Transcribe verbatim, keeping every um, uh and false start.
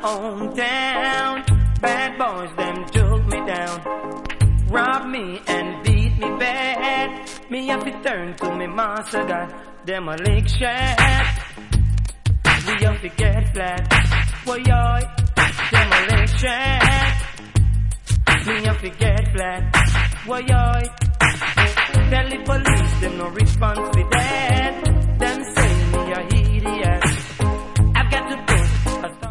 hometown. Bad boys, them took me down, robbed me and beat me bad. Me have to turn to me master God, demolition. We have to get flat, boy, yoy, demolition. Me have to get flat, boy, yoy. Tell the police, them no response to that. Them say me a idiot. I've got to